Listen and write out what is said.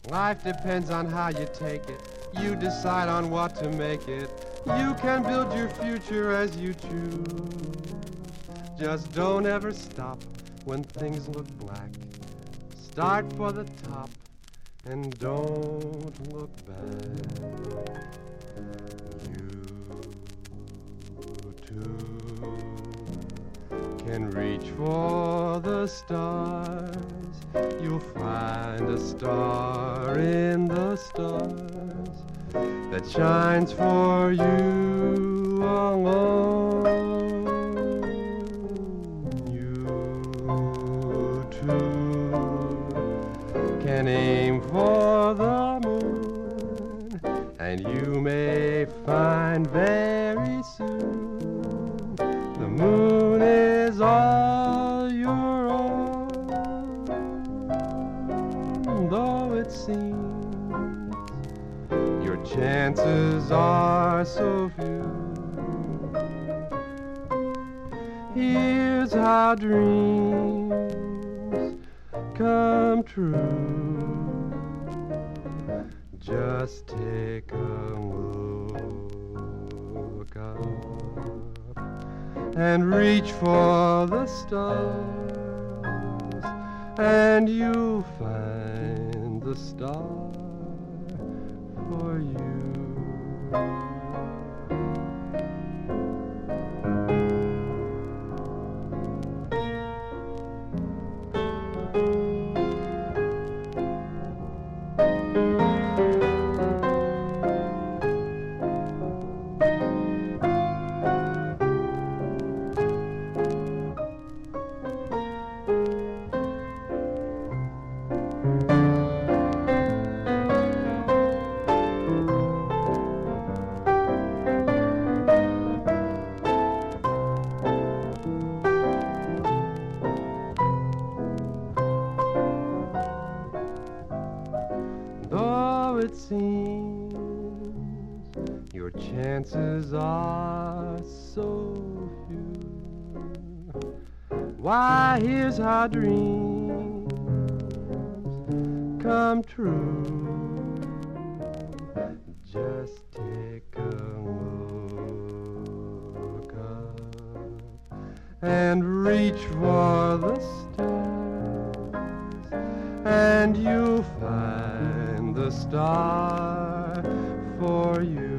Life depends on how you take it. You decide on what to make it. You can build your future as you choose. Just don't ever stop when things look black. Start for the top and don't look back. You too can reach for the stars. You'll find a star in the stars that shines for you alone. You too can aim for the moon, and you may find very soon the moon is all your own. Though it seems your chances are so few, here's how dreams come true. Just take a look up and reach for the stars, and you'll find the star for you. Though it seems your chances are so few, why, here's how dreams come true. Just take a look up and reach for the stars, and you'll find the star for you.